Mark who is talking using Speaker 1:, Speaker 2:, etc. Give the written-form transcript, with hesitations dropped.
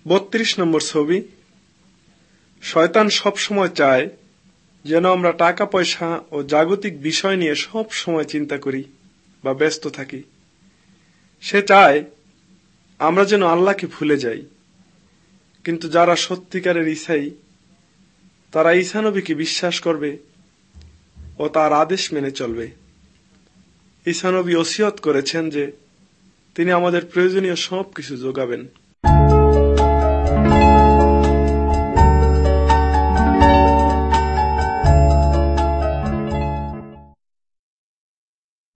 Speaker 1: 32 নম্বর ছবি। শয়তান সব সময় চায় যেন আমরা টাকা পয়সা ও জাগতিক বিষয় নিয়ে সব সময় চিন্তা করি বা ব্যস্ত থাকি। সে চায় আমরা যেন আল্লাহকে ভুলে যাই। কিন্তু যারা সত্যিকারের ঈসাই, তারা ঈসা নবীকে বিশ্বাস করবে ও তার আদেশ মেনে চলবে। ঈসা নবী ওসিয়ত করেছেন যে তিনি আমাদের প্রয়োজনীয় সবকিছু যোগাবেন।